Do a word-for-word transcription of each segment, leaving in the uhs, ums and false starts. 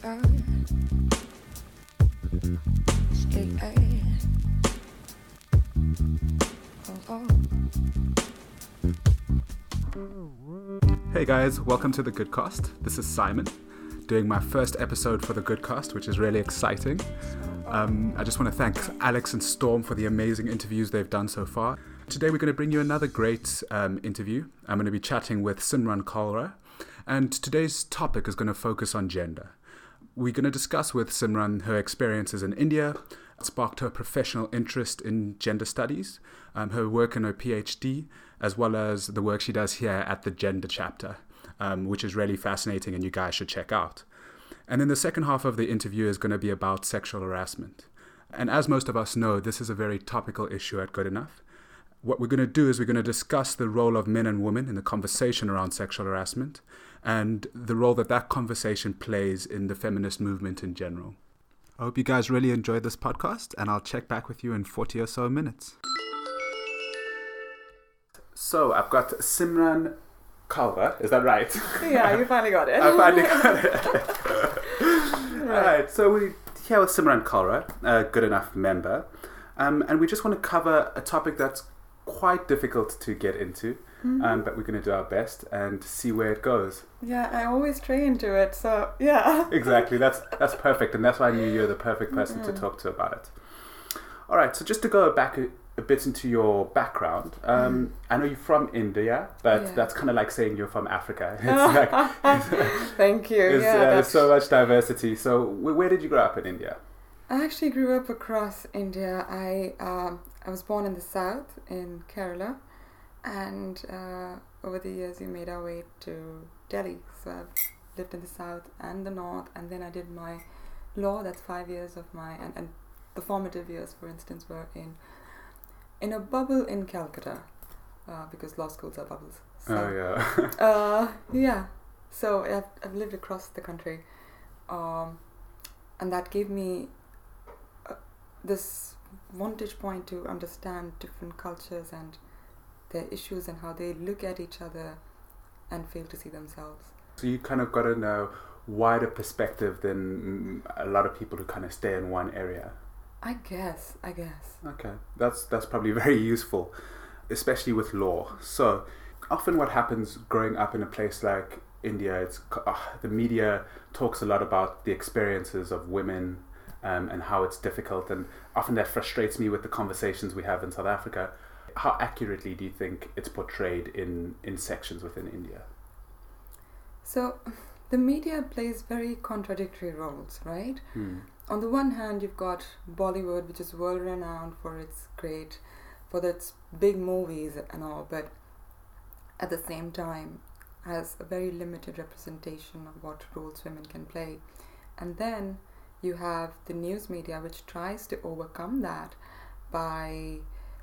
Hey guys, welcome to The Goodcast. This is Simon, doing my first episode for The Goodcast, which is really exciting. Um, I just want to thank Alex and Storm for the amazing interviews they've done so far. Today we're going to bring you another great um, interview. I'm going to be chatting with Simran Kalra, and today's topic is going to focus on gender. We're going to discuss with Simran her experiences in India, what sparked her professional interest in gender studies, um, her work in her PhD, as well as the work she does here at the Gender Chapter, um, which is really fascinating and you guys should check out. And then the second half of the interview is going to be about sexual harassment. And as most of us know, this is a very topical issue at Good Enough. What we're going to do is we're going to discuss the role of men and women in the conversation around sexual harassment and the role that that conversation plays in the feminist movement in general. I hope you guys really enjoyed this podcast, and I'll check back with you in forty or so minutes. So I've got Simran Kalra, is that right? Yeah, you finally got it. I finally got it. Right. All right, so we're here with Simran Kalra, a Good Enough member, um, and we just want to cover a topic that's quite difficult to get into, mm-hmm. um, but we're going to do our best and see where it goes. Yeah, I always try into it, so yeah. Exactly, that's that's perfect, and that's why I knew you're the perfect person mm-hmm. to talk to about it. All right, so just to go back a, a bit into your background, um, mm. I know you're from India, but yeah. that's kind of like saying you're from Africa. It's like, Thank you. It's, yeah, uh, there's so much diversity. So w- where did you grow up in India? I actually grew up across India. I um, I was born in the south, in Kerala, and uh, over the years we made our way to Delhi. So I've lived in the south and the north, and then I did my law. That's five years of my, and, and the formative years, for instance, were in in a bubble in Calcutta, uh, because law schools are bubbles. So, oh yeah. uh, yeah. So I've I've lived across the country, um, and that gave me uh, this vantage point to understand different cultures and their issues and how they look at each other and fail to see themselves. So you kind of got a know wider perspective than a lot of people who kind of stay in one area. I guess, I guess. Okay, that's that's probably very useful, especially with law. So often what happens growing up in a place like India, it's uh, the media talks a lot about the experiences of women um, and how it's difficult, and often that frustrates me with the conversations we have in South Africa. How accurately do you think it's portrayed in, in sections within India? So the media plays very contradictory roles, right? Hmm. On the one hand, you've got Bollywood, which is world renowned for its great, for its big movies and all, but at the same time has a very limited representation of what roles women can play. And then you have the news media, which tries to overcome that by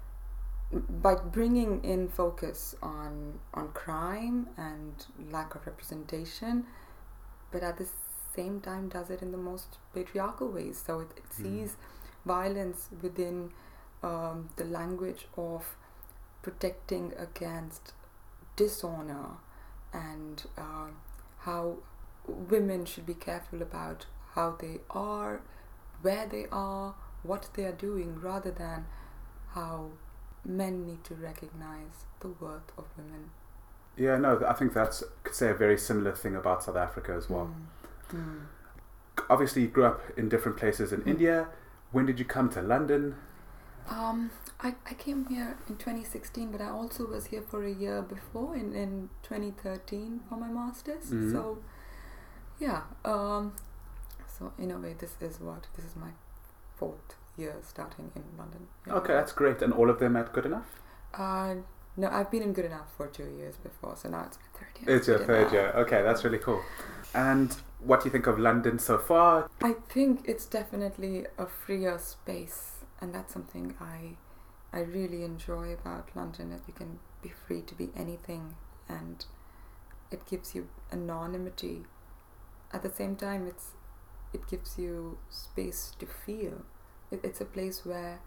by bringing in focus on on crime and lack of representation, but at the same time does it in the most patriarchal ways. So it, it sees mm. violence within um, the language of protecting against dishonor, and uh, how women should be careful about how they are, where they are, what they are doing, rather than how men need to recognize the worth of women. Yeah, no, I think that's, could say a very similar thing about South Africa as well. Mm. Mm. Obviously, you grew up in different places in mm. India. When did you come to London? Um, I, I came here in twenty sixteen, but I also was here for a year before, in, in twenty thirteen, for my master's. Mm-hmm. So, yeah. Um, so, in a way, this is what? This is my fourth year starting in London. Okay, that's great. And all of them at Good Enough? Uh, no, I've been in Good Enough for two years before, so now it's my third year. It's your third year. Okay, that's really cool. And what do you think of London so far? I think it's definitely a freer space, and that's something I I really enjoy about London, that you can be free to be anything, and it gives you anonymity. At the same time, it's it gives you space to feel. It, it's a place where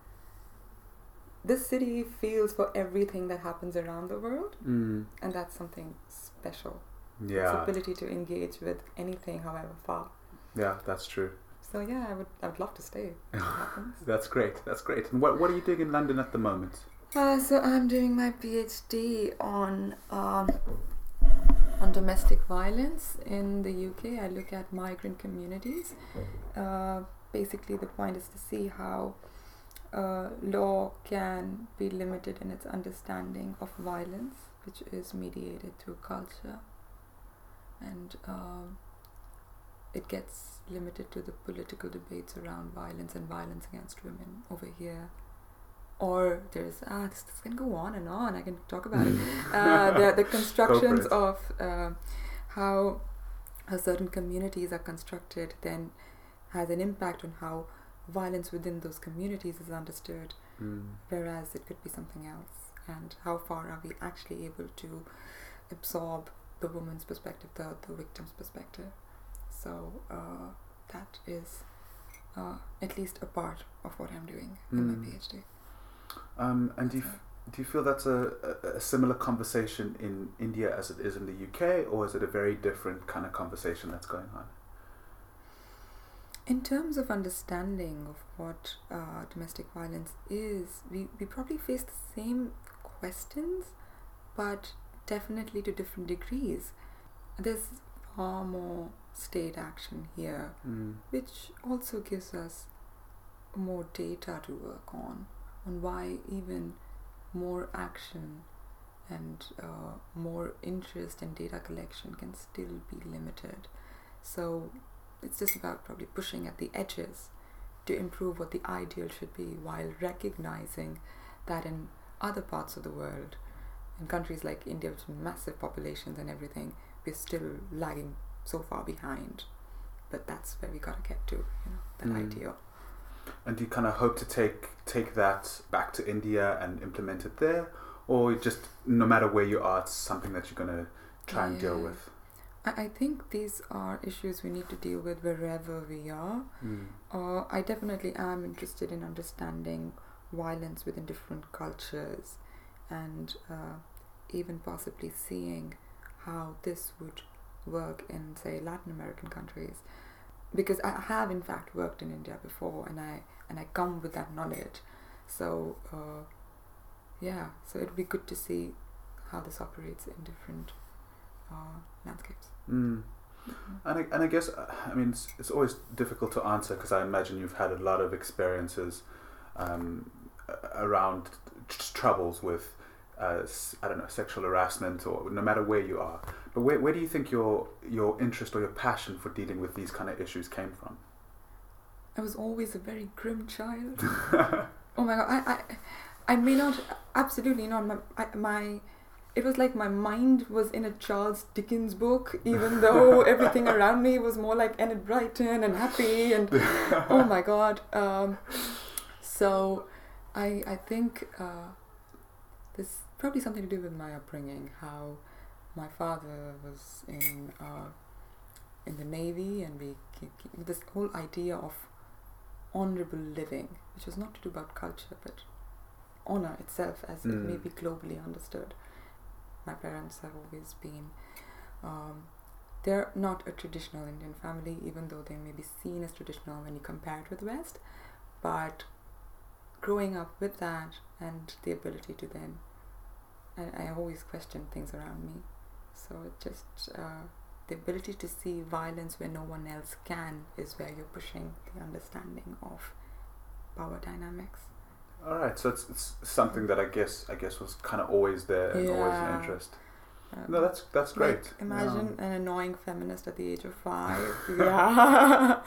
this city feels for everything that happens around the world, mm. and that's something special. Yeah. Its ability to engage with anything, however far. Yeah, that's true. So yeah, I would I would love to stay. If it happens. That's great. That's great. And what what are you doing in London at the moment? Uh, so I'm doing my PhD on um, on domestic violence in the U K. I look at migrant communities. Uh, basically, the point is to see how uh, law can be limited in its understanding of violence, which is mediated through culture, and um, it gets limited to the political debates around violence and violence against women over here. Or there's, ah, this, this can go on and on, I can talk about it. Uh, the, the constructions it. of uh, how, how certain communities are constructed then has an impact on how violence within those communities is understood, mm. whereas it could be something else. And how far are we actually able to absorb the woman's perspective, the, the victim's perspective. So uh, that is uh, at least a part of what I'm doing mm. in my PhD. Um, and do you, f- do you feel that's a, a, a similar conversation in India as it is in the U K, or is it a very different kind of conversation that's going on? In terms of understanding of what uh, domestic violence is, we, we probably face the same questions, but definitely to different degrees. There's far more state action here, mm. which also gives us more data to work on. On why even more action and uh, more interest in data collection can still be limited. So it's just about probably pushing at the edges to improve what the ideal should be, while recognizing that in other parts of the world, in countries like India with massive populations and everything, we're still lagging so far behind. But that's where we gotta get to, you know, that mm. ideal. And do you kind of hope to take take that back to India and implement it there, or just no matter where you are, it's something that you're going to try yeah. and deal with? I, I think these are issues we need to deal with wherever we are. Mm. Uh, I definitely am interested in understanding violence within different cultures, and uh, even possibly seeing how this would work in, say, Latin American countries. Because I have in fact worked in India before, and I and I come with that knowledge. So uh, yeah, so it'd be good to see how this operates in different uh, landscapes. Mm. Mm-hmm. And I and I guess I mean it's, it's always difficult to answer, because I imagine you've had a lot of experiences um, around t- troubles with uh, I don't know sexual harassment, or no matter where you are. But where where do you think your your interest or your passion for dealing with these kind of issues came from? I was always a very grim child. Oh my god, I, I I may not, absolutely not. My, I, my it was like my mind was in a Charles Dickens book, even though everything around me was more like Enid Blyton and happy and oh my god. Um, so I I think uh, there's probably something to do with my upbringing, how my father was in uh, in the Navy, and we this whole idea of honorable living, which was not to do about culture but honor itself as mm. it may be globally understood. My parents have always been um, they're not a traditional Indian family, even though they may be seen as traditional when you compare it with the West, but growing up with that and the ability to then I, I always question things around me. So it just uh, the ability to see violence where no one else can is where you're pushing the understanding of power dynamics. All right, so it's, it's something that I guess I guess was kind of always there and yeah. always an interest. Uh, no, that's that's great. Like, imagine yeah. an annoying feminist at the age of five. yeah.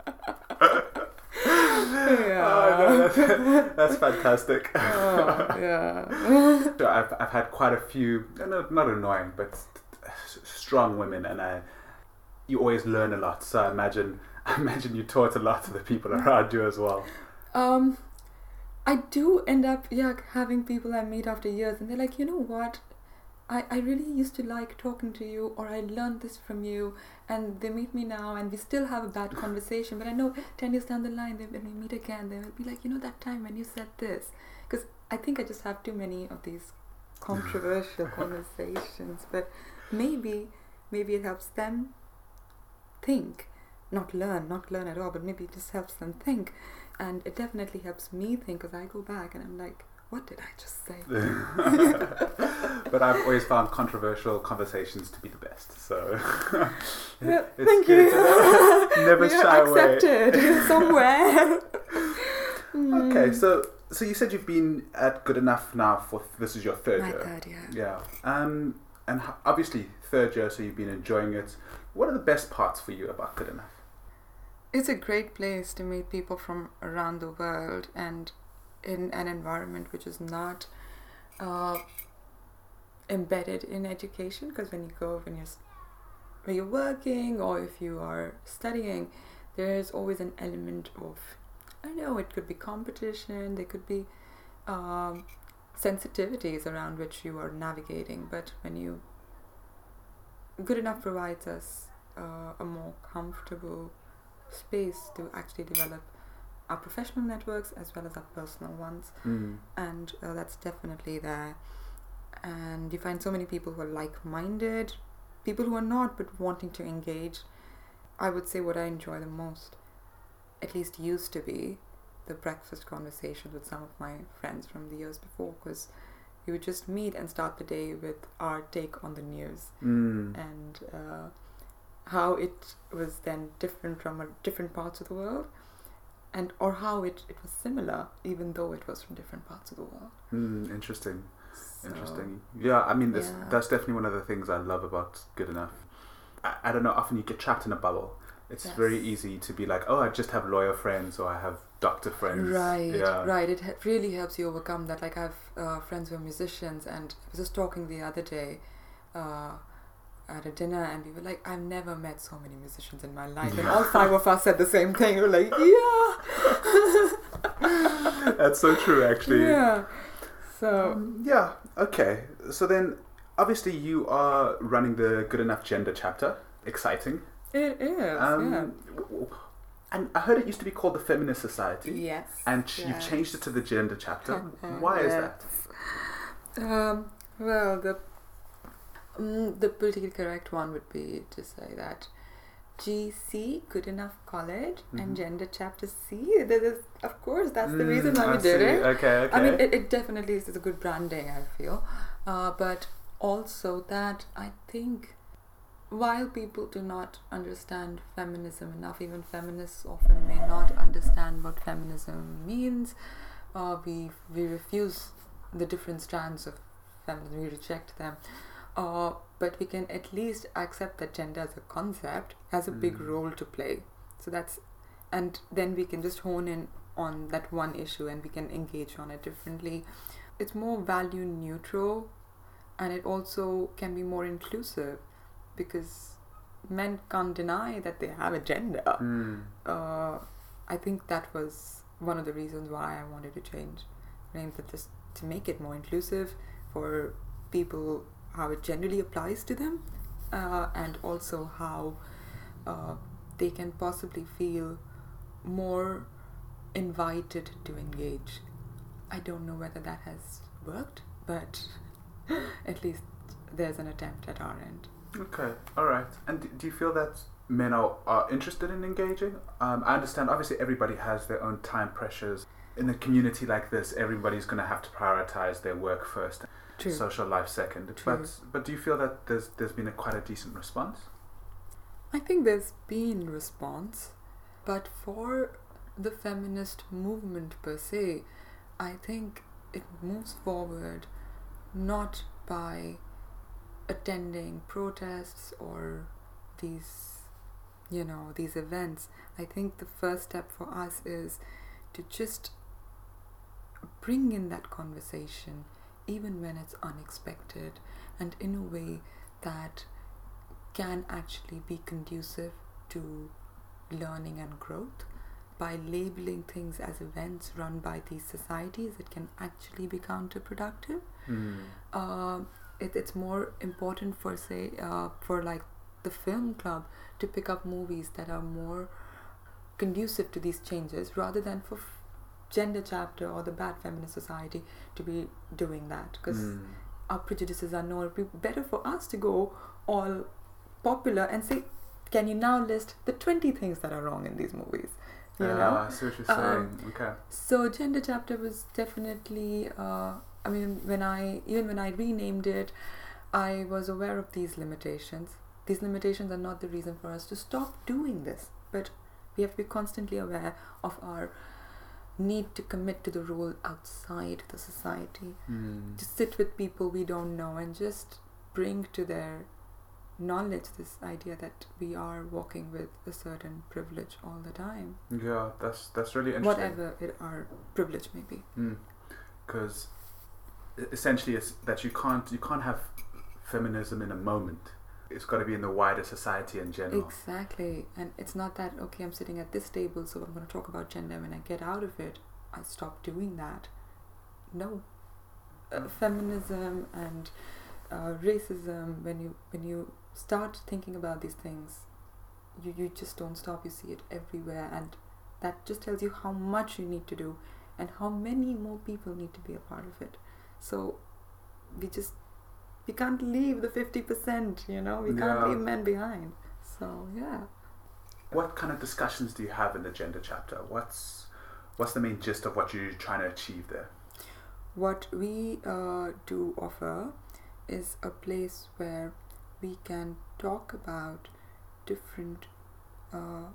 yeah. Oh, no, that's, that's fantastic. Oh, yeah. So I've I've had quite a few, not not annoying, but strong women, and I, you always learn a lot. So I imagine I imagine you taught a lot to the people around you as well. Um, I do end up yeah having people I meet after years, and they're like, you know what, I, I really used to like talking to you, or I learned this from you, and they meet me now and we still have a bad conversation, but I know ten years down the line, they, when we meet again, they will be like, you know, that time when you said this, because I think I just have too many of these controversial conversations, but maybe maybe it helps them think not learn, not learn at all, but maybe it just helps them think. And it definitely helps me think, because I go back and I'm like, what did I just say? But I've always found controversial conversations to be the best. So yeah, it's thank good you. to never we shy are away. accepted somewhere. Okay, so so you said you've been at Good Enough now for this is your third My year. third year. Yeah. Um, and h- obviously third year, so you've been enjoying it. What are the best parts for you about Good Enough? It's a great place to meet people from around the world, and in an environment which is not uh, embedded in education. Because when you go, when you're when you're working, or if you are studying, there's always an element of, I don't know, it could be competition, there could be um, sensitivities around which you are navigating. But when you Good Enough provides us uh, a more comfortable space to actually develop our professional networks as well as our personal ones. Mm. And uh, that's definitely there. And you find so many people who are like-minded, people who are not but wanting to engage. I would say what I enjoy the most, at least used to be, the breakfast conversations with some of my friends from the years before, because we would just meet and start the day with our take on the news. Mm. And uh, how it was then different from a different parts of the world, and or how it, it was similar even though it was from different parts of the world. Mm, interesting. So, Interesting. Yeah, I mean, this, yeah. that's definitely one of the things I love about Good Enough. I, I don't know, often you get trapped in a bubble. It's Yes. very easy to be like, oh, I just have lawyer friends or I have doctor friends. Right, Yeah. right. It ha- really helps you overcome that. Like I have uh, friends who are musicians, and I was just talking the other day uh, at a dinner, and we were like, I've never met so many musicians in my life. And all five of us said the same thing. We were like, yeah. That's so true, actually. Yeah. So, Um, yeah, okay. So then, obviously you are running the Good Enough Gender chapter. Exciting. it is, Um, yeah. w- w- And I heard it used to be called the Feminist Society. Yes. And ch- yes. you've changed it to the Gender chapter. Why is that? Um, well, the um, the politically correct one would be to say that G C, Good Enough College, Mhm. and Gender Chapter C. That is, of course, that's the reason why Mm, we I did see. it. Okay, okay. I mean, it, it definitely is a good branding, I feel. Uh, but also that I think while people do not understand feminism enough, even feminists often may not understand what feminism means. Uh, we we refuse the different strands of feminism, we reject them. Uh, but we can at least accept that gender as a concept has a big Mm. role to play. So that's, and then we can just hone in on that one issue and we can engage on it differently. It's more value neutral, and it also can be more inclusive, because men can't deny that they have a gender. Mm. Uh, I think that was one of the reasons why I wanted to change name, that just to make it more inclusive for people, how it generally applies to them, uh, and also how uh, they can possibly feel more invited to engage. I don't know whether that has worked, but at least there's an attempt at our end. Okay, all right. And d- do you feel that men are, are interested in engaging? Um, I understand, obviously, everybody has their own time pressures. In a community like this, everybody's going to have to prioritize their work first, True. social life second. True. But but do you feel that there's there's been a quite a decent response? I think there's been response, but for the feminist movement per se, I think it moves forward not by attending protests or these, you know, these events. I think the first step for us is to just bring in that conversation, even when it's unexpected, and in a way that can actually be conducive to learning and growth. By labeling things as events run by these societies, it can actually be counterproductive. Mm. Uh, it, it's more important for, say, uh, for like the film club to pick up movies that are more conducive to these changes, rather than for f- Gender Chapter or the Bad Feminist Society to be doing that, because Mm. our prejudices are known. It would be better for us to go all popular and say, can you now list the twenty things that are wrong in these movies? You uh, know? I see what you're saying. Um, okay. So gender chapter was definitely, uh, I mean, when I, even when I renamed it, I was aware of these limitations. These limitations are not the reason for us to stop doing this, but we have to be constantly aware of our need to commit to the role outside the society, Mm. to sit with people we don't know and just bring to their knowledge this idea that we are walking with a certain privilege all the time, Yeah, that's that's really interesting. whatever it our privilege may be. Because essentially, it's that you can't you can't have feminism in a moment. It's got to be in the wider society in general. Exactly. And it's not that, okay, I'm sitting at this table, so I'm going to talk about gender. When I get out of it, I stop doing that. No. Uh, feminism and uh, racism, when you when you start thinking about these things, you, you just don't stop. You see it everywhere. And that just tells you how much you need to do and how many more people need to be a part of it. So we just... we can't leave the fifty percent, you know, we can't Yeah. leave men behind. So, yeah. What kind of discussions do you have in the gender chapter? What's what's the main gist of what you're trying to achieve there? What we uh, do offer is a place where we can talk about different uh,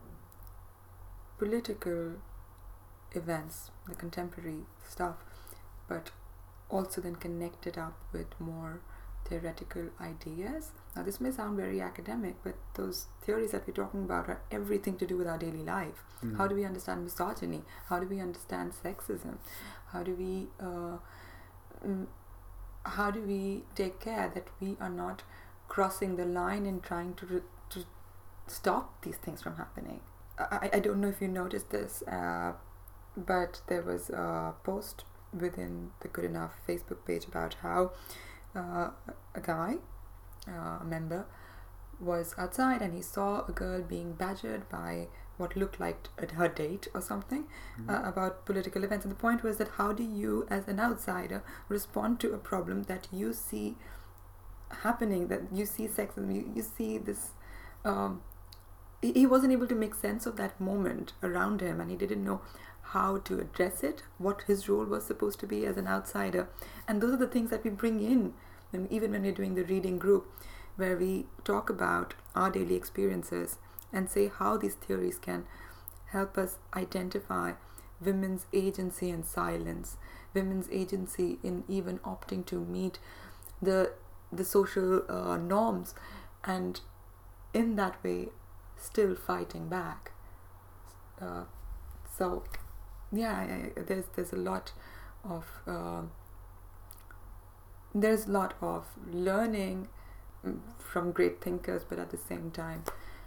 political events, the contemporary stuff, but also then connect it up with more theoretical ideas. Now this may sound very academic, but those theories that we're talking about are everything to do with our daily life. Mm. How do we understand misogyny? How do we understand sexism? How do we uh, mm, how do we take care that we are not crossing the line in trying to re- to stop these things from happening? I, I don't know if you noticed this, uh, but there was a post within the Good Enough Facebook page about how uh, a guy, uh, a member, was outside and he saw a girl being badgered by what looked like her date or something, Mm. uh, about political events. And the point was that how do you, as an outsider, respond to a problem that you see happening, that you see sexism, you, you see this... Um, he, he wasn't able to make sense of that moment around him, and he didn't know how to address it, what his role was supposed to be as an outsider. And those are the things that we bring in, and even when we're doing the reading group, where we talk about our daily experiences and say how these theories can help us identify women's agency and silence, women's agency in even opting to meet the the social uh, norms, and in that way still fighting back. Uh, so yeah, I, I, there's there's a lot of uh, there's a lot of learning from great thinkers, but at the same time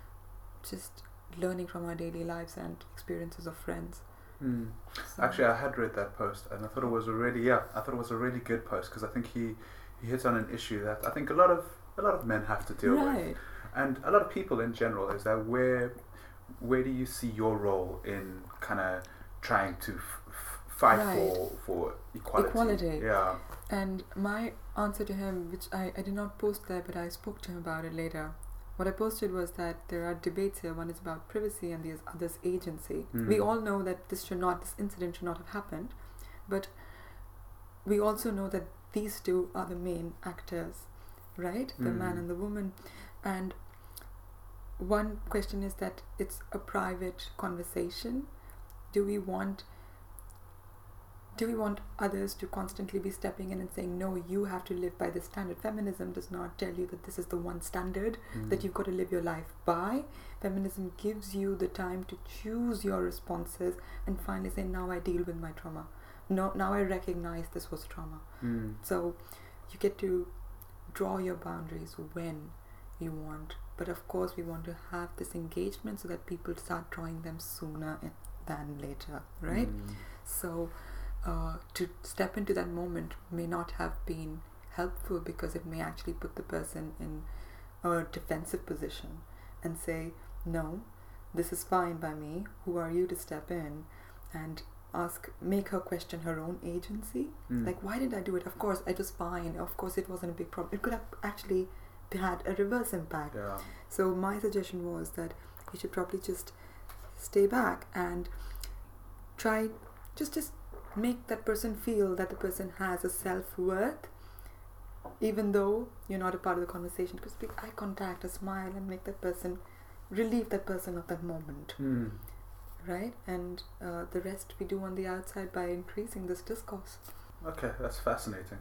just learning from our daily lives and experiences of friends. Mm. So, Actually, I had read that post and I thought it was a really yeah I thought it was a really good post, because I think he he hits on an issue that I think a lot of a lot of men have to deal with, right. and a lot of people in general, is that where where do you see your role in kind of trying to f- f- fight Right. for for equality? Equality. Yeah. And my answer to him, which I, I did not post there, but I spoke to him about it later. What I posted was that there are debates here. One is about privacy and the other's agency. Mhm. We all know that this should not, this incident should not have happened, but we also know that these two are the main actors, right? The man Mhm. and the woman. And one question is that it's a private conversation. Do we want do we want others to constantly be stepping in and saying, no, you have to live by this standard? Feminism does not tell you that this is the one standard Mm. that you've got to live your life by. Feminism gives you the time to choose your responses and finally say, now I deal with my trauma. No, now I recognize this was trauma. Mm. So you get to draw your boundaries when you want. But of course, we want to have this engagement so that people start drawing them sooner in- than later, right? Mm. So uh, to step into that moment may not have been helpful, because it may actually put the person in a defensive position and say, no, this is fine by me. Who are you to step in? And ask, make her question her own agency. Mm. Like, why did I do it? Of course, it was fine. Of course, it wasn't a big problem. It could have actually had a reverse impact. Yeah. So my suggestion was that you should probably just stay back and try just just make that person feel that the person has a self-worth, even though you're not a part of the conversation. Because with eye contact, a smile, and make that person, relieve that person of that moment. Mm. Right? And uh, the rest we do on the outside by increasing this discourse. Okay, that's fascinating.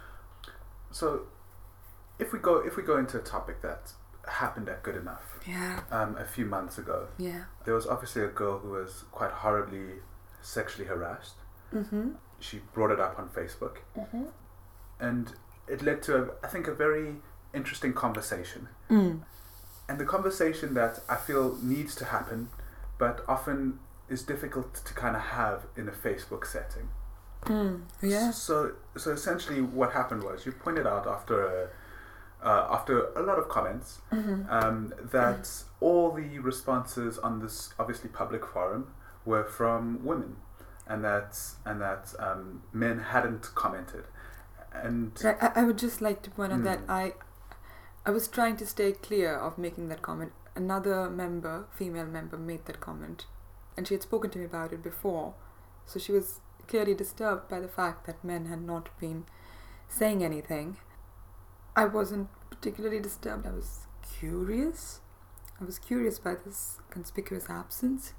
So, if we go if we go into a topic that happened at Good Enough, Yeah. um, a few months ago, Yeah. there was obviously a girl who was quite horribly sexually harassed. Mm-hmm. She brought it up on Facebook, Mm-hmm. and it led to, a, I think, a very interesting conversation. Mm. And the conversation that I feel needs to happen, but often is difficult to kind of have in a Facebook setting. Mm. Yeah. So, so essentially, what happened was you pointed out after a, uh, after a lot of comments Mm-hmm. um, that mm. all the responses on this obviously public forum were from women, and that and that um, men hadn't commented. And Right, I, I would just like to point out Mm. that I I was trying to stay clear of making that comment. Another member, female member, made that comment, and she had spoken to me about it before, so she was clearly disturbed by the fact that men had not been saying anything. I wasn't particularly disturbed. I was curious. I was curious by this conspicuous absence,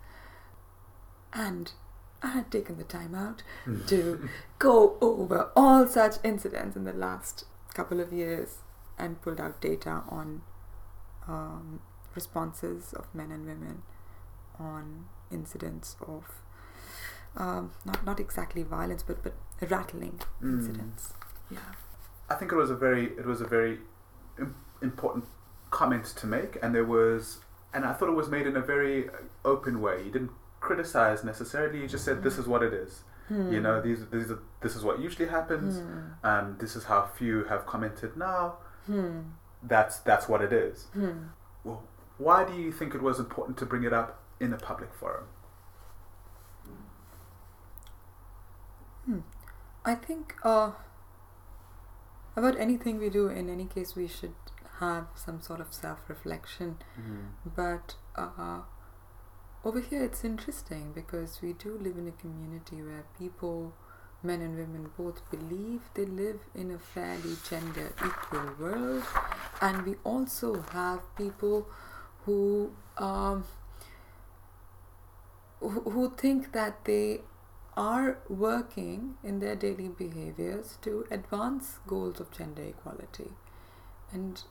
and I had taken the time out to go over all such incidents in the last couple of years and pulled out data on um, responses of men and women on incidents of um, not not exactly violence, but but rattling Mm. incidents. Yeah. I think it was a very it was a very im- important comment to make, and there was and I thought it was made in a very open way. You didn't criticize necessarily. You just said this is what it is. Hmm. You know, these these are, this is what usually happens. Hmm. Um, this is how few have commented now. Hmm. That's that's what it is. Hmm. Well, why do you think it was important to bring it up in a public forum? Hmm. I think uh, about anything we do, in any case, we should have some sort of self-reflection. Mm. But uh, over here, it's interesting because we do live in a community where people, men and women, both believe they live in a fairly gender equal world, and we also have people who um, who, who think that they are working in their daily behaviors to advance goals of gender equality. And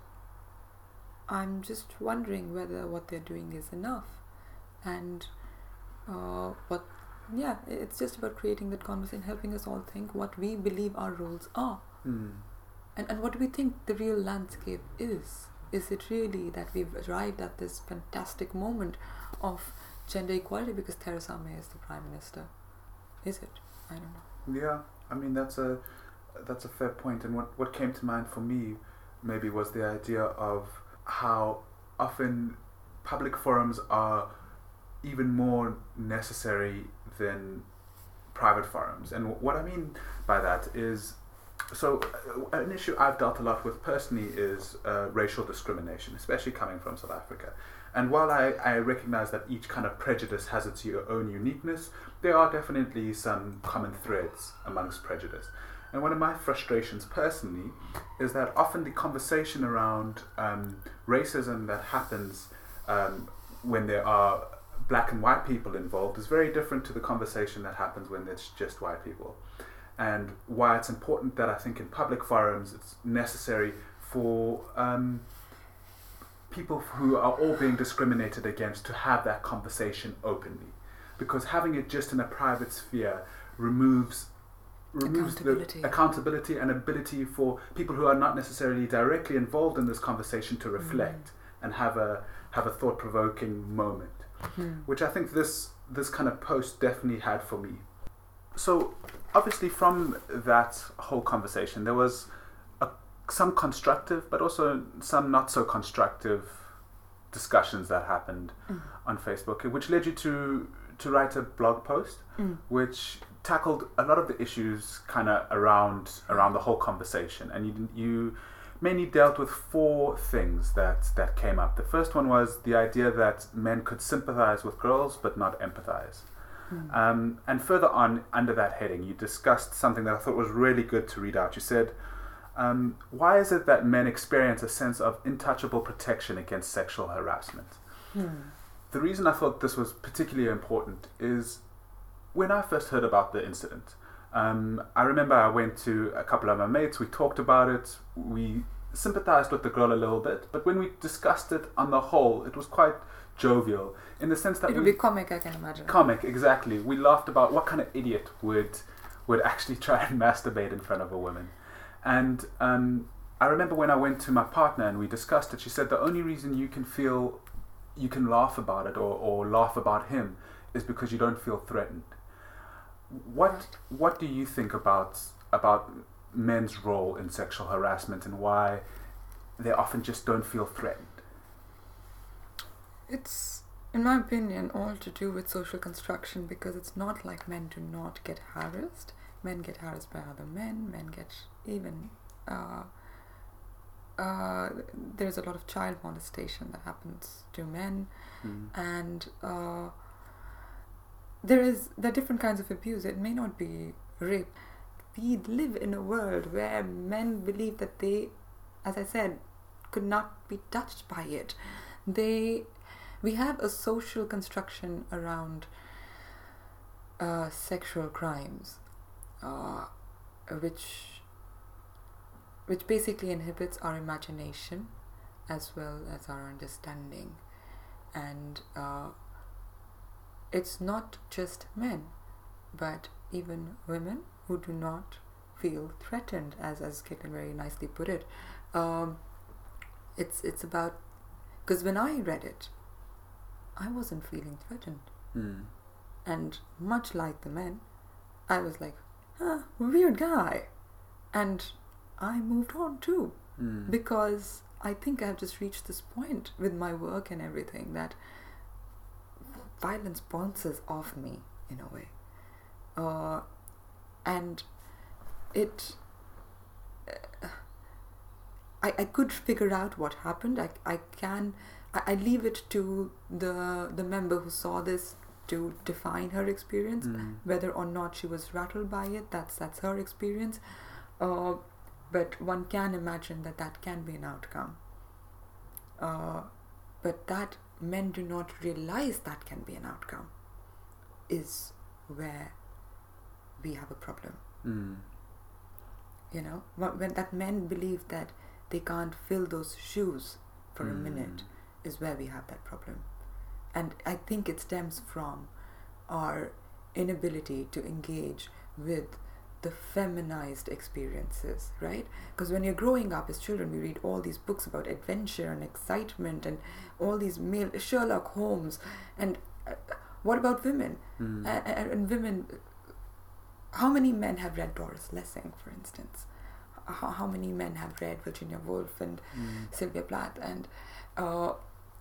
I'm just wondering whether what they're doing is enough. And uh, what, yeah, it's just about creating that conversation, helping us all think what we believe our roles are. Mm. And, and what do we think the real landscape is? Is it really that we've arrived at this fantastic moment of gender equality because Theresa May is the Prime Minister? Is it? I don't know. Yeah, I mean that's a that's a fair point. And what, what came to mind for me maybe was the idea of how often public forums are even more necessary than private forums. And what I mean by that is, so uh, an issue I've dealt a lot with personally is uh, racial discrimination, especially coming from South Africa. And while I, I recognize that each kind of prejudice has its own uniqueness, there are definitely some common threads amongst prejudice. And one of my frustrations personally is that often the conversation around um, racism that happens um, when there are black and white people involved is very different to the conversation that happens when it's just white people. And why it's important that I think in public forums it's necessary for um, people who are all being discriminated against to have that conversation openly. Because having it just in a private sphere removes removes Accountability. the accountability and ability for people who are not necessarily directly involved in this conversation to reflect mm. and have a have a thought-provoking moment, mm. which I think this this kind of post definitely had for me. So obviously from that whole conversation there was a, some constructive but also some not so constructive discussions that happened mm. on Facebook, which led you to to write a blog post mm. which tackled a lot of the issues kind of around around the whole conversation, and you you mainly dealt with four things that, that came up. The first one was the idea that men could sympathize with girls but not empathize. Mm. Um, and further on, under that heading, you discussed something that I thought was really good to read out. You said, um, why is it that men experience a sense of untouchable protection against sexual harassment? Mm. The reason I thought this was particularly important is when I first heard about the incident, Um, I remember I went to a couple of my mates, we talked about it, we sympathized with the girl a little bit, but when we discussed it on the whole, it was quite jovial, in the sense that it would we... be comic, I can imagine. Comic, exactly. We laughed about what kind of idiot would would actually try and masturbate in front of a woman. And um, I remember when I went to my partner and we discussed it, she said the only reason you can feel, you can laugh about it or, or laugh about him is because you don't feel threatened. What what do you think about about men's role in sexual harassment and why they often just don't feel threatened? It's, in my opinion, all to do with social construction, because it's not like men do not get harassed. Men get harassed by other men. Men get even... Uh, uh, there's a lot of child molestation that happens to men. Mm. And... Uh, There is there are different kinds of abuse. It may not be rape. We live in a world where men believe that they, as I said, could not be touched by it. They, we have a social construction around uh, sexual crimes, uh, which which basically inhibits our imagination as well as our understanding, and. Uh, It's not just men, but even women who do not feel threatened, as as Caitlin very nicely put it. Um, it's it's about, because when I read it, I wasn't feeling threatened, mm. and much like the men, I was like, huh, weird guy, and I moved on too, mm. because I think I've just reached this point with my work and everything that violence bounces off me in a way, uh, and it. Uh, I I could figure out what happened. I I can. I, I leave it to the the member who saw this to define her experience, mm. whether or not she was rattled by it. That's that's her experience, uh, but one can imagine that that can be an outcome. Uh, but that. Men do not realize that can be an outcome is where we have a problem. Mm. You know, when that men believe that they can't fill those shoes for mm. a minute is where we have that problem. And I think it stems from our inability to engage with the feminized experiences, right? Because when you're growing up as children, we read all these books about adventure and excitement and all these male Sherlock Holmes, and uh, what about women? Mm. Uh, and, and women, how many men have read Doris Lessing, for instance? How, how many men have read Virginia Woolf and mm. Sylvia Plath, and uh,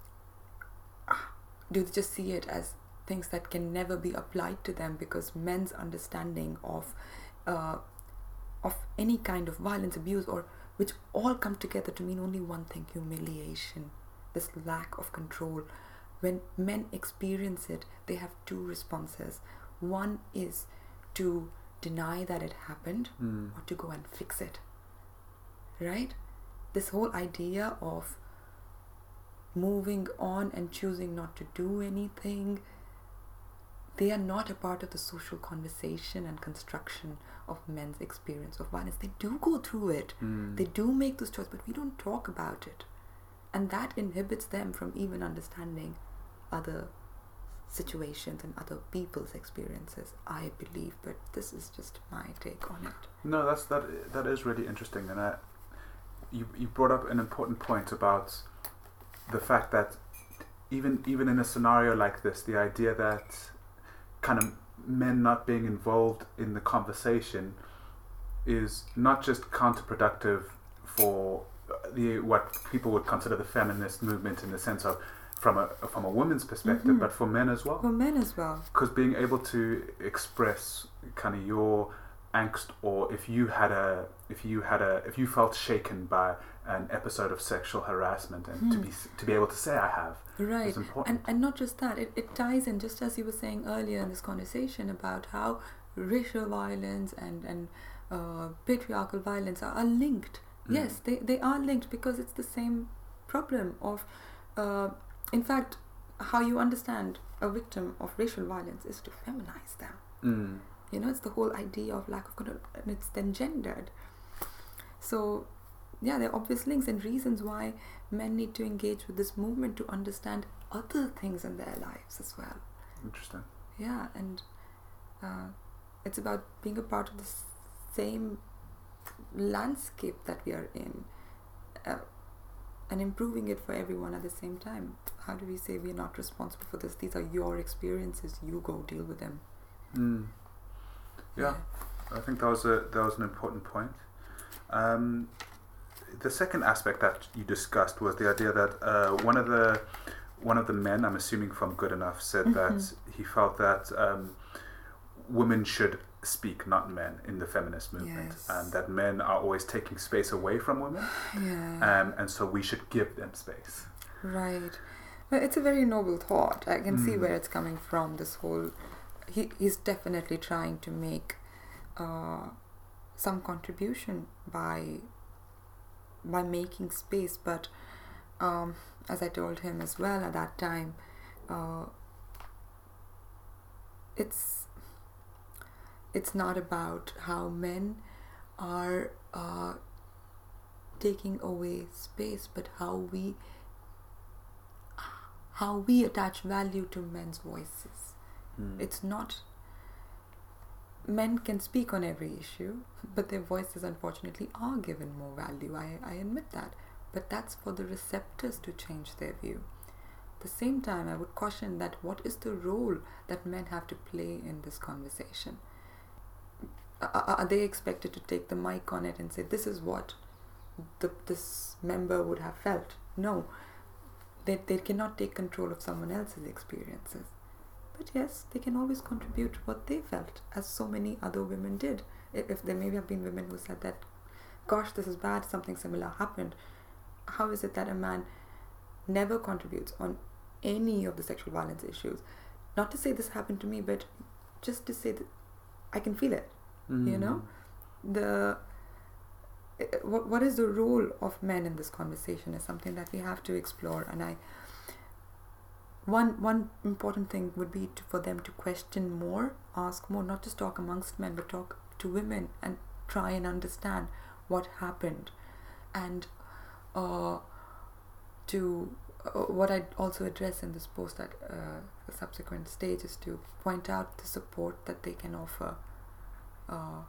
do they just see it as things that can never be applied to them, because men's understanding of Uh, of any kind of violence, abuse, or which all come together to mean only one thing: humiliation, this lack of control. When men experience it, they have two responses. One is to deny that it happened, mm. or to go and fix it, right? This whole idea of moving on and choosing not to do anything, they are not a part of the social conversation and construction of men's experience of violence. They do go through it. Mm. They do make those choices, but we don't talk about it. And that inhibits them from even understanding other situations and other people's experiences, I believe. But this is just my take on it. No, that's that. That is really interesting. And I, you you brought up an important point about the fact that even even in a scenario like this, the idea that kind of men not being involved in the conversation is not just counterproductive for the what people would consider the feminist movement, in the sense of from a from a woman's perspective, mm-hmm. but for men as well. For men as well. Because being able to express kind of your angst, or if you had a if you had a if you felt shaken by an episode of sexual harassment, and Hmm. to be to be able to say I have Right. is important. And and not just that, it, it ties in, just as you were saying earlier in this conversation, about how racial violence and, and uh, patriarchal violence are, are linked. Mm. Yes, they, they are linked, because it's the same problem of, uh, in fact, how you understand a victim of racial violence is to feminize them. Mm. You know, it's the whole idea of lack of control, and it's then gendered. So, yeah, there are obvious links and reasons why men need to engage with this movement to understand other things in their lives as well. Interesting. Yeah, and uh, it's about being a part of the s- same landscape that we are in, uh, and improving it for everyone at the same time. How do we say we're not responsible for this? These are your experiences. You go deal with them. Mm. Yeah, I think that was a that was an important point. Um, the second aspect that you discussed was the idea that uh, one of the one of the men, I'm assuming from Good Enough, said Mhm. that he felt that um, women should speak, not men, in the feminist movement, Yes. and that men are always taking space away from women, Yeah. um, and so we should give them space. Right. Well, it's a very noble thought. I can see Mm. where it's coming from. This whole, he he's definitely trying to make uh, some contribution by by making space. But um, as I told him as well at that time, uh, it's it's not about how men are uh, taking away space, but how we how we attach value to men's voices. Mm. It's not, men can speak on every issue, but their voices unfortunately are given more value. I, I admit that. But that's for the receptors to change their view. At the same time, I would caution that what is the role that men have to play in this conversation? Are, are they expected to take the mic on it and say, this is what the, this member would have felt? No. They, they cannot take control of someone else's experiences. But yes, they can always contribute what they felt, as so many other women did. If, if there maybe have been women who said that, gosh, this is bad, something similar happened. How is it that a man never contributes on any of the sexual violence issues? Not to say this happened to me, but just to say that I can feel it. Mm. You know? The what what is the role of men in this conversation is something that we have to explore. And I one one important thing would be to, for them to question more, ask more, not just talk amongst men, but talk to women and try and understand what happened. And uh, to uh, what I also address in this post at uh, the subsequent stage is to point out the support that they can offer, uh,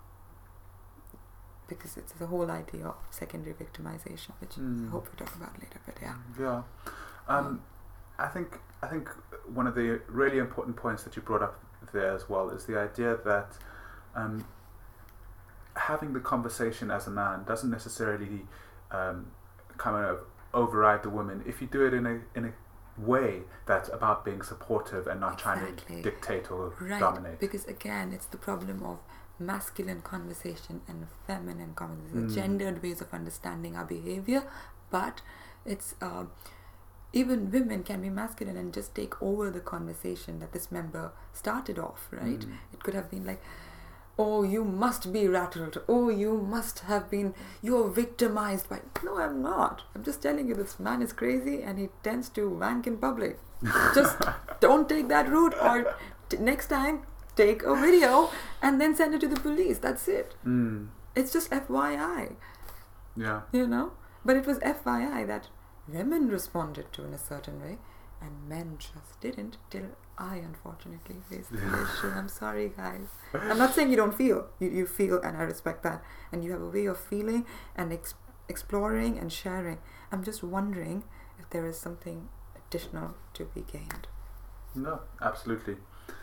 because it's the whole idea of secondary victimization, which Mm. I hope we talk about later. But yeah, Yeah, um, I think I think one of the really important points that you brought up there as well is the idea that um, having the conversation as a man doesn't necessarily um, kind of override the woman if you do it in a in a way that's about being supportive and not trying Exactly. to dictate or right. dominate. Because again, it's the problem of masculine conversation and feminine conversation, Mm. gendered ways of understanding our behavior. But it's uh, even women can be masculine and just take over the conversation that this member started off, right? Mm. It could have been like, oh, you must be rattled. Oh, you must have been, you're victimized by... No, I'm not. I'm just telling you, this man is crazy and he tends to wank in public. Just don't take that route, or t- next time, take a video and then send it to the police. That's it. Mm. It's just F Y I, Yeah. you know? But it was F Y I that women responded to in a certain way and men just didn't, till I unfortunately faced the issue. I'm sorry, guys. I'm not saying you don't feel. You, you feel, and I respect that. And you have a way of feeling and ex- exploring and sharing. I'm just wondering if there is something additional to be gained. No, absolutely.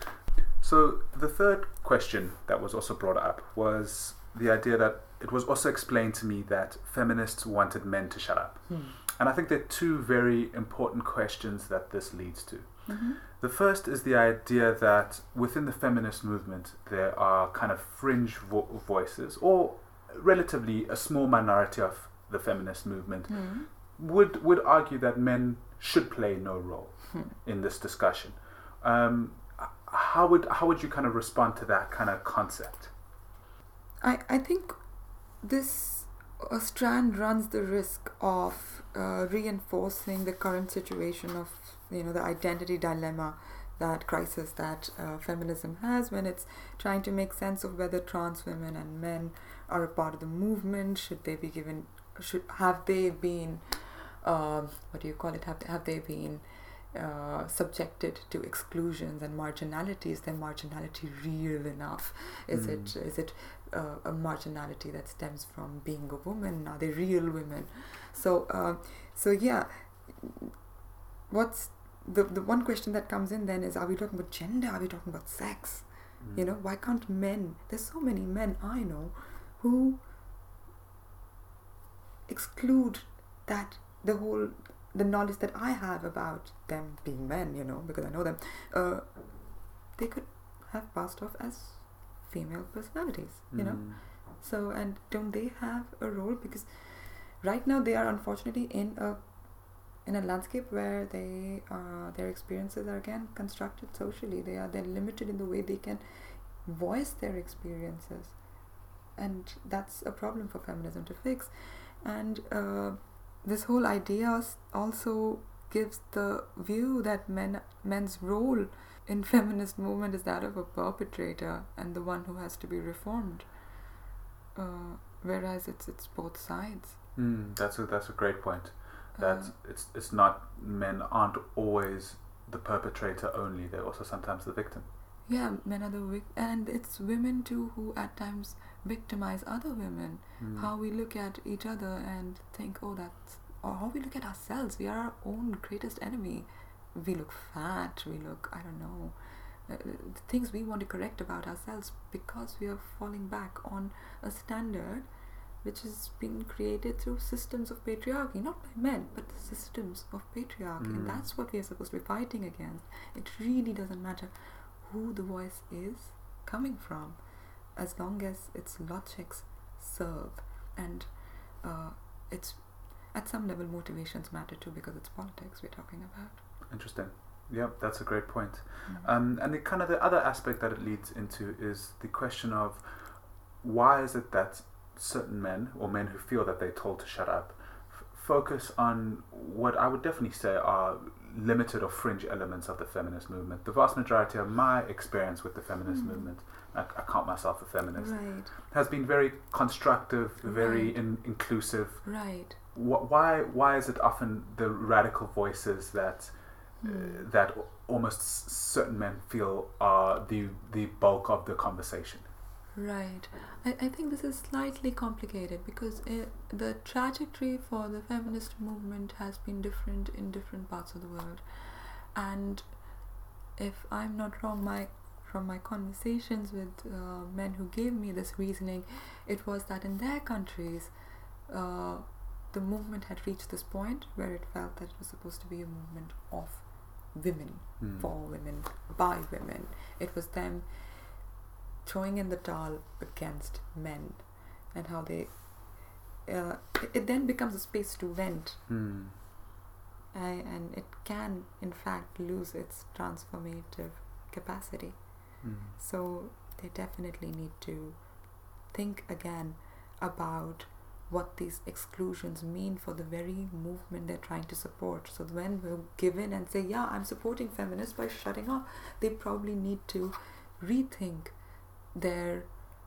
So the third question that was also brought up was the idea that it was also explained to me that feminists wanted men to shut up. Hmm. And I think there are two very important questions that this leads to. Mm-hmm. The first is the idea that within the feminist movement there are kind of fringe vo- voices, or relatively a small minority of the feminist movement Mm-hmm. would would argue that men should play no role Hmm. in this discussion. Um, how would how would you kind of respond to that kind of concept? I, I think this uh, strand runs the risk of uh, reinforcing the current situation of, you know, the identity dilemma, that crisis that uh, feminism has when it's trying to make sense of whether trans women and men are a part of the movement. Should they be given, should have they been, um, what do you call it, have, have they been uh, subjected to exclusions and marginalities? Is their marginality real enough? Is Mm. it is it uh, a marginality that stems from being a woman? Are they real women? So uh, so yeah, what's the the one question that comes in then is, are we talking about gender? Are we talking about sex? Mm. You know, why can't men? There's so many men I know who exclude that the whole the knowledge that I have about them being men, you know, because I know them. Uh, they could have passed off as female personalities, you know. Mm. So, and don't they have a role? Because right now they are unfortunately in a in a landscape where they uh, their experiences are again constructed socially. They are they're limited in the way they can voice their experiences, and that's a problem for feminism to fix. And uh, this whole idea also gives the view that men men's role in feminist movement is that of a perpetrator and the one who has to be reformed. Uh, whereas it's it's both sides. Mm, that's a that's a great point. That Uh, it's it's not, men aren't always the perpetrator only. They're also sometimes the victim. yeah, men are the vic- and it's women too who at times victimize other women. Mm. How we look at each other and think, oh, that's, or how we look at ourselves. We are our own greatest enemy. We look fat. We look, I don't know, uh, the things we want to correct about ourselves because we are falling back on a standard which has been created through systems of patriarchy, not by men, but the systems of patriarchy. Mm. And that's what we are supposed to be fighting against. It really doesn't matter who the voice is coming from, as long as its logics serve. And uh, it's, at some level, motivations matter too, because it's politics we're talking about. Interesting. Yep, that's a great point. Mm. Um, and the kind of the other aspect that it leads into is the question of why is it that certain men, or men who feel that they're told to shut up, f- focus on what I would definitely say are limited or fringe elements of the feminist movement. The vast majority of my experience with the feminist Mm. movement, I, I count myself a feminist, Right, has been very constructive, very Right. in, inclusive. right. Wh- why why is it often the radical voices that Mm. uh, that almost s- certain men feel are the the bulk of the conversation? Right. I, I think this is slightly complicated because it, the trajectory for the feminist movement has been different in different parts of the world. And if I'm not wrong, my from my conversations with uh, men who gave me this reasoning, it was that in their countries, uh, the movement had reached this point where it felt that it was supposed to be a movement of women, Mm. for women, by women. It was them throwing in the towel against men, and how they uh, it, it then becomes a space to vent, Mm. uh, and it can in fact lose its transformative capacity. Mm. So they definitely need to think again about what these exclusions mean for the very movement they're trying to support. So when we give in and say, yeah, I'm supporting feminists by shutting up, they probably need to rethink their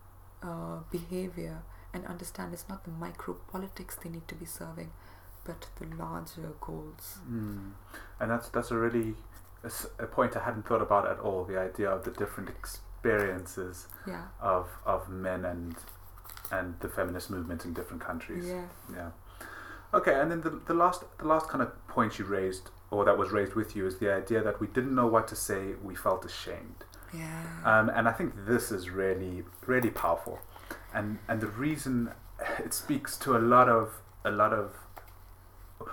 uh, behavior and understand it's not the micro politics they need to be serving, but the larger goals. Mm. And that's that's a really a, s- a point I hadn't thought about at all. The idea of the different experiences Yeah. of of men and and the feminist movement in different countries. Yeah. Yeah. Okay, and then the the last the last kind of point you raised, or that was raised with you, is the idea that we didn't know what to say. We felt ashamed. Yeah. Um, and I think this is really, really powerful, and and the reason it speaks to a lot of a lot of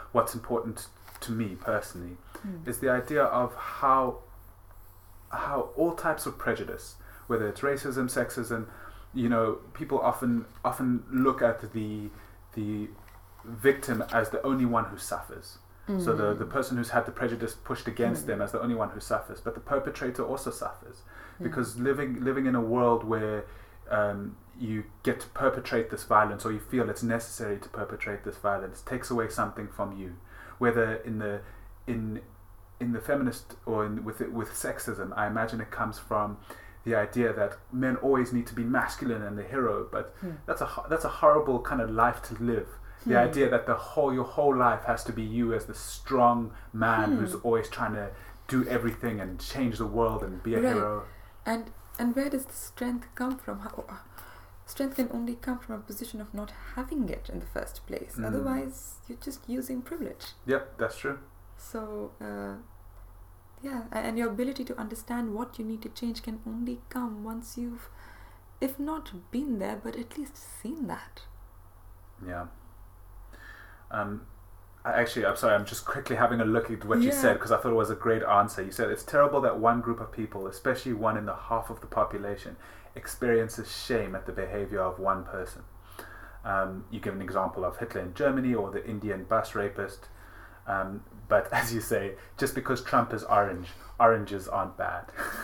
what's important to me personally Mm. is the idea of how how all types of prejudice, whether it's racism, sexism, you know, people often often look at the the victim as the only one who suffers. Mm. So the, the person who's had the prejudice pushed against Mm. them as the only one who suffers, but the perpetrator also suffers Mm. because living living in a world where um, you get to perpetrate this violence, or you feel it's necessary to perpetrate this violence, takes away something from you. Whether in the in in the feminist or in, with it, with sexism, I imagine it comes from the idea that men always need to be masculine and the hero, but Mm. that's a ho- that's a horrible kind of life to live. The Hmm. idea that the whole your whole life has to be you as the strong man Hmm. who's always trying to do everything and change the world and be a Right. hero. And and where does the strength come from? How, uh, strength can only come from a position of not having it in the first place. Mm. Otherwise, you're just using privilege. Yep, that's true. So, uh, yeah, a- and your ability to understand what you need to change can only come once you've, if not been there, but at least seen that. Yeah. Um, I actually, I'm sorry, I'm just quickly having a look at what you Yeah. said because I thought it was a great answer. You said it's terrible that one group of people, especially one in the half of the population, experiences shame at the behavior of one person. Um, you give an example of Hitler in Germany or the Indian bus rapist. Um, but as you say, just because Trump is orange, oranges aren't bad.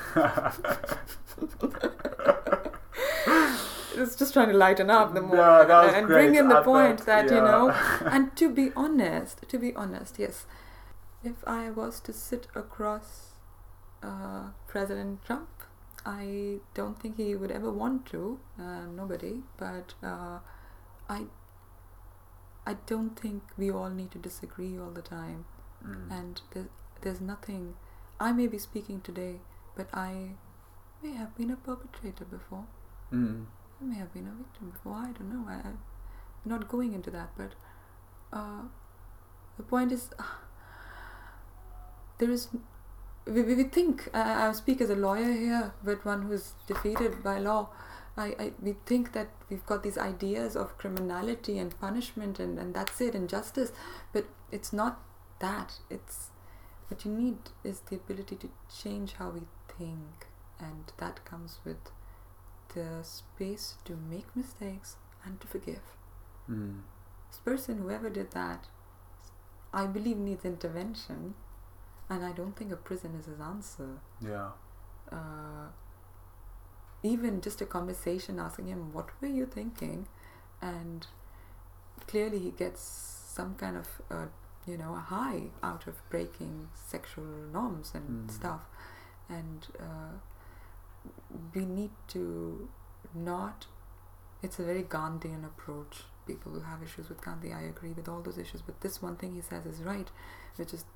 It's just trying to lighten up the more No, that was and great. bring in the I point thought- that, you yeah. know, and to be honest, to be honest, yes, if I was to sit across uh, President Trump, I don't think he would ever want to, uh, nobody, but uh, I I don't think we all need to disagree all the time. Mm. And there's, there's nothing, I may be speaking today, but I may have been a perpetrator before. Mm. I may have been a victim before, I don't know. I, I'm not going into that, but uh, the point is, uh, there is, we, we we think, I, I speak as a lawyer here, but one who's defeated by law. I, I we think that we've got these ideas of criminality and punishment and, and that's it, and justice, but it's not that. It's what you need is the ability to change how we think, and that comes with the space to make mistakes and to forgive. Mm. This person, whoever did that, I believe needs intervention, and I don't think a prison is his answer. Yeah. Uh, even just a conversation asking him, what were you thinking? And clearly he gets some kind of, uh, you know, a high out of breaking sexual norms and Mm. stuff. And uh, we need to not, it's a very Gandhian approach. People will have issues with Gandhi, I agree with all those issues, but this one thing he says is right, which is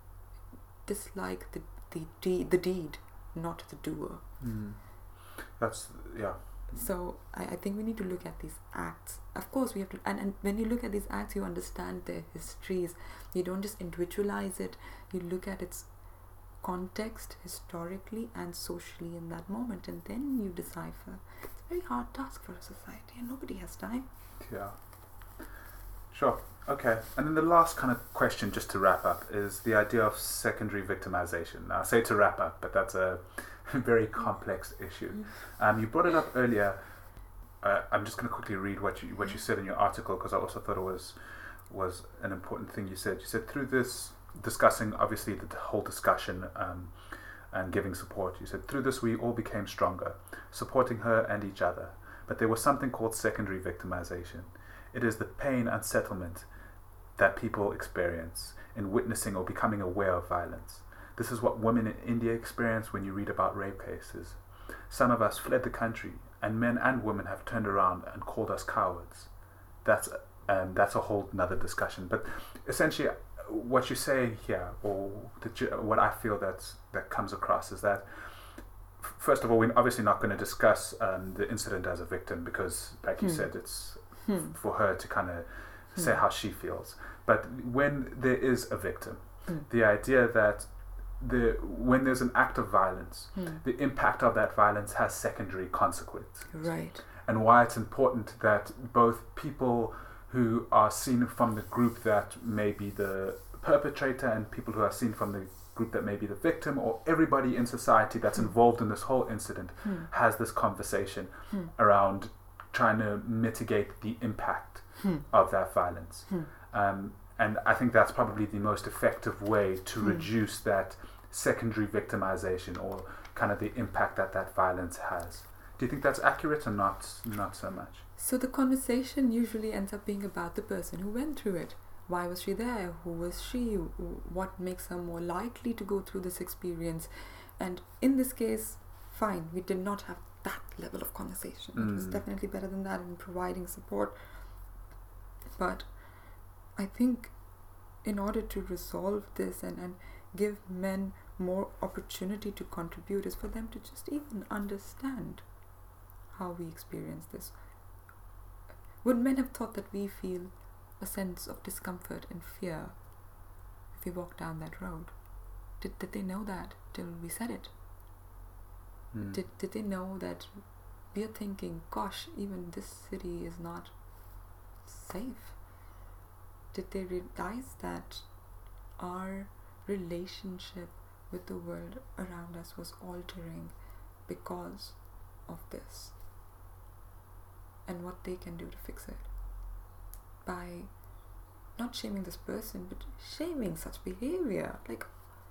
dislike the, the, de- the deed, not the doer. Mm. That's, yeah. So I, I think we need to look at these acts. Of course we have to, and, and when you look at these acts, you understand their histories. You don't just individualize it, you look at its context historically and socially in that moment, and then you decipher. It's a very hard task for a society, and nobody has time. Yeah. Sure. Okay. And then the last kind of question, just to wrap up, is the idea of secondary victimization. Now, I say to wrap up, but that's a very complex issue. Um, you brought it up earlier. Uh, I'm just going to quickly read what you what you said in your article, because I also thought it was was an important thing you said. You said, through this discussing, obviously, the, the whole discussion um, and giving support, you said, through this we all became stronger, supporting her and each other. But there was something called secondary victimization. It is the pain and settlement that people experience in witnessing or becoming aware of violence. This is what women in India experience when you read about rape cases. Some of us fled the country, and men and women have turned around and called us cowards. That's um, that's a whole nother discussion. But essentially, what you're saying here, or the, what I feel that's, that comes across, is that, first of all, we're obviously not going to discuss um, the incident as a victim, because, like you Hmm. said, it's Hmm. for her to kind of say Hmm. how she feels. But when there is a victim, Hmm. the idea that the when there's an act of violence, Hmm. the impact of that violence has secondary consequences. Right. And why it's important that both people who are seen from the group that may be the perpetrator and people who are seen from the group that may be the victim, or everybody in society that's Hmm. involved in this whole incident Hmm. has this conversation Hmm. around trying to mitigate the impact Hmm. of that violence. Hmm. Um, and I think that's probably the most effective way to Hmm. reduce that secondary victimization, or kind of the impact that that violence has. Do you think that's accurate or not? Not so much. So the conversation usually ends up being about the person who went through it. Why was she there? Who was she? What makes her more likely to go through this experience? And in this case, fine, we did not have that level of conversation. It was Mm. definitely better than that in providing support. But I think in order to resolve this and, and give men more opportunity to contribute is for them to just even understand how we experience this. Would men have thought that we feel a sense of discomfort and fear if we walk down that road? Did, did they know that till we said it? Mm. Did, did they know that we are thinking, gosh, even this city is not safe? Did they realize that our relationship with the world around us was altering because of this? And what they can do to fix it by not shaming this person, but shaming such behavior. Like,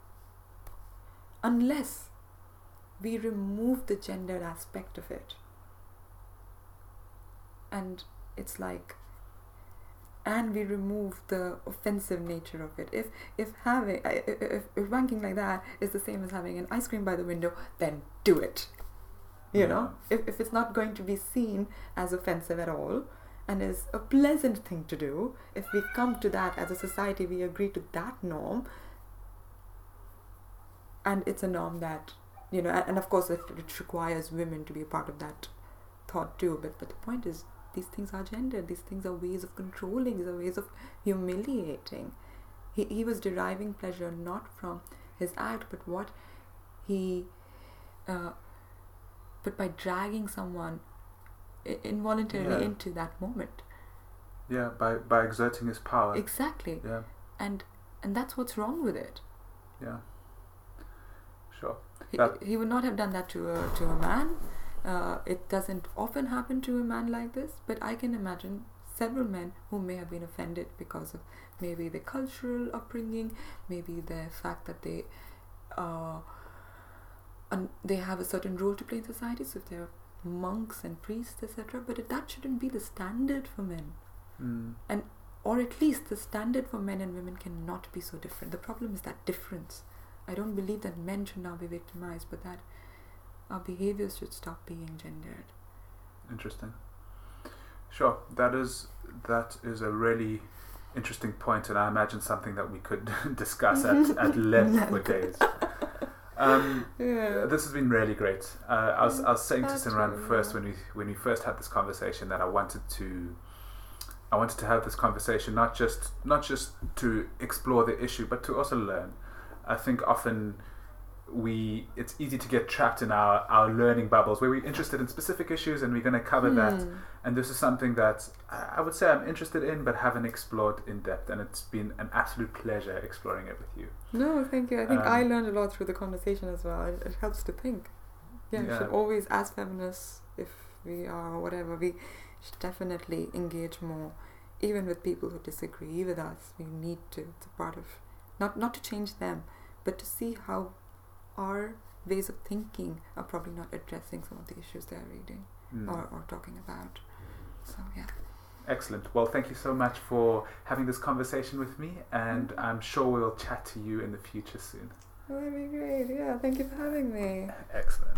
unless we remove the gendered aspect of it, and it's like, and we remove the offensive nature of it. If if having if, if wanking like that is the same as having an ice cream by the window, then do it. You Yeah. know, if if it's not going to be seen as offensive at all, and is a pleasant thing to do, if we come to that as a society, we agree to that norm, and it's a norm that, you know, and, and of course it, it requires women to be a part of that thought too. But but the point is, these things are gendered. These things are ways of controlling. These are ways of humiliating. He he was deriving pleasure not from his act, but what he, uh, but by dragging someone i- involuntarily Yeah. into that moment. Yeah, by, by exerting his power. Exactly. Yeah, And and that's what's wrong with it. yeah. Sure. He, That- he would not have done that to a to a man. Uh, it doesn't often happen to a man like this, but I can imagine several men who may have been offended because of maybe their cultural upbringing, maybe the fact that they uh, and they have a certain role to play in society. So if they're monks and priests, et cetera, but it, that shouldn't be the standard for men. Mm. And or at least the standard for men and women cannot be so different. The problem is that difference. I don't believe that men should now be victimized, but that our behaviors should stop being gendered. Interesting. Sure. That is that is a really interesting point, and I imagine something that we could discuss at, at length for days. Um, Yeah. This has been really great. Uh, I was I was saying to That's Simran true, first yeah. when we when we first had this conversation that I wanted to I wanted to have this conversation not just not just to explore the issue, but to also learn. I think often we it's easy to get trapped in our, our learning bubbles where we're interested in specific issues and we're going to cover that. Hmm. And this is something that I I would say I'm interested in but haven't explored in depth, and it's been an absolute pleasure exploring it with you. No, thank you. I think Um, I learned a lot through the conversation as well. It, it helps to think. Yeah, we Yeah. should always, as feminists, if we are or whatever, we should definitely engage more, even with people who disagree with us. We need to. It's a part of, not not to change them, but to see how our ways of thinking are probably not addressing some of the issues they're reading Mm. or, or talking about. So yeah. Excellent. Well, thank you so much for having this conversation with me, and I'm sure we'll chat to you in the future soon. That'd be great. Yeah, thank you for having me. Excellent.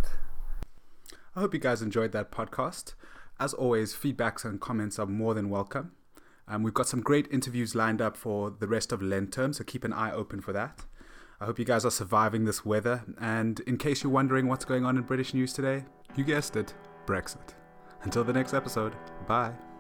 I hope you guys enjoyed that podcast. As always, feedbacks and comments are more than welcome. Um, we've got some great interviews lined up for the rest of Lent term, so keep an eye open for that. I hope you guys are surviving this weather, and in case you're wondering what's going on in British news today, you guessed it, Brexit. Until the next episode, bye.